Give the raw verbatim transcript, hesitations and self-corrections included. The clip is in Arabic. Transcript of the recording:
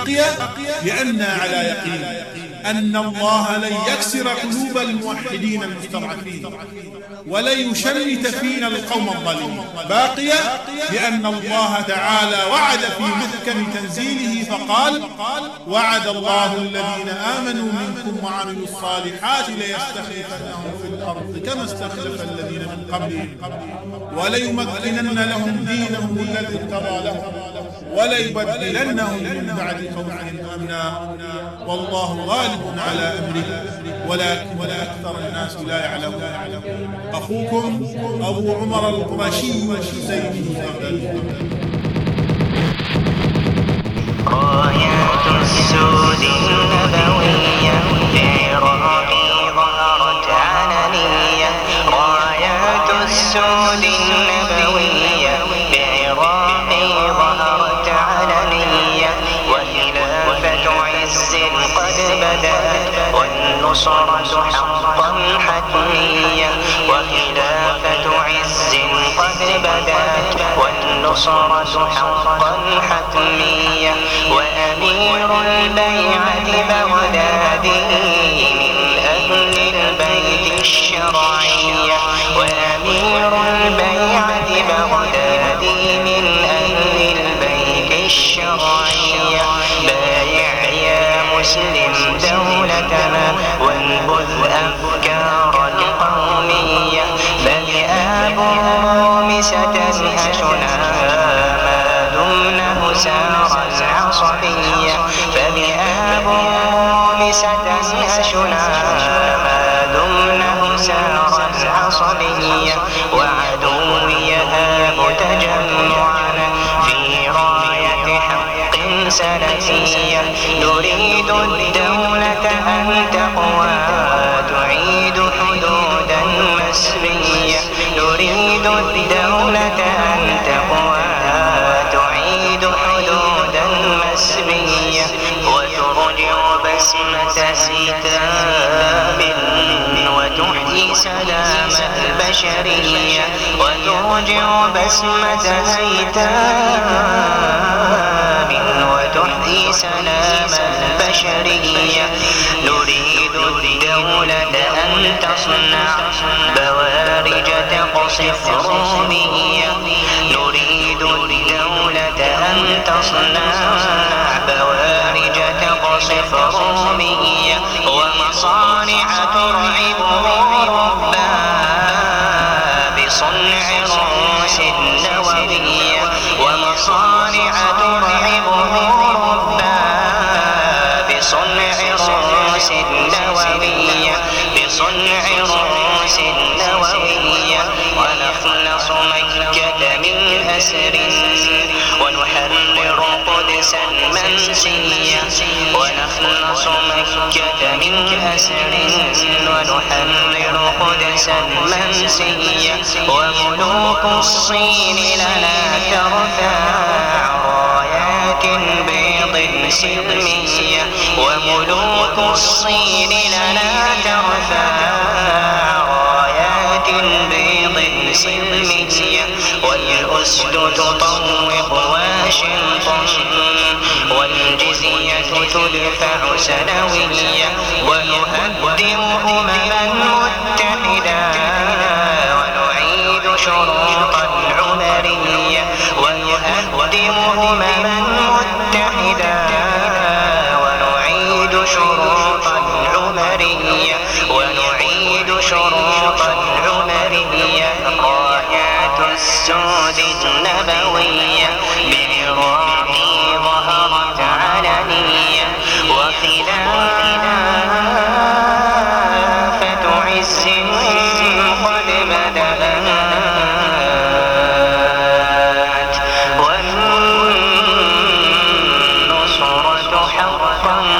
بقي لأننا على يقين أن الله لن يكسر قلوب الموحدين المستضعفين ولن يشمت فينا القوم الظالمين. باقي لأن الله تعالى وعد في محكم تنزيله فقال: وعد الله الذين آمنوا منكم وعملوا الصالحات ليستخلفنهم في الأرض كما استخلف الذين من قبلهم وليمكنن لهم دينهم الذي ارتضى لهم وليبدلنهم من بعد خوفهم أمنا والله غالب على أمره ولكن أكثر الناس لا يعلمون. أخوكم أبو عمر القرشي الحسيني. رايات السود النبوية في عراقي ظهرت علنية. رايات السود النبوية في عراقي ظهرت علنية. وخلافة عز قد بدأت والنصرة حقا حتمية. وخلافة عز قد بدأت والنصرة حقا حتمية. وأمير البيعة بغدادي من أهل البيت الشرعية. وأمير البيعة بغدادي من أهل البيت الشرعية. بايع يا مسلم دولتنا وانبذ أفكار القومية. فالآبهم ستنهشنا ما دمنا سار العصبية. فالآبهم ستنهشنا ما دمنا سار العصبية. وعدوي يهاب تجمعنا في راية حق سلفية. نريد الدولة أن تقوى تعيد حدودا مسرية. نريد الدولة أن تقوى تعيد حدودا مسرية. وترجع بسمة سيتاب وتحيي سلام البشرية. وترجع بسمة سيتاب وتحيي سلام البشرية. نريد الدولة أن تصنع بوارج تقصف رومية. نريد الدولة أن تصنع بوارج تقصف رومية. ومصانع ترعب أوروبا بصنع رؤوس نووية. ومصانع ترعب أوروبا بصنع رؤوس نووية. بصنع رؤوس نووية. ونخلص مكة من أسر ونحرر قدسا منسية. ونخلص مكة من أسر ونحرر قدسا منسية. وملوك الصين لنا ترفع رايات بيض سلمية. وملوك الصين لنا ترفع رايات بيض سلمية. والأسد تطوق واشنطن والجزية تدفع سنوية. ونهدم أمما متحدة ونعيد شروطا عمرية. ونهدم أمما متحدة ونعيد شروطا عمرية. ونعيد شروطا عمرية. رايات السود النبوية بعراقي ظهرت علنية. وخلافة عز قد بدأت والنصرة حقا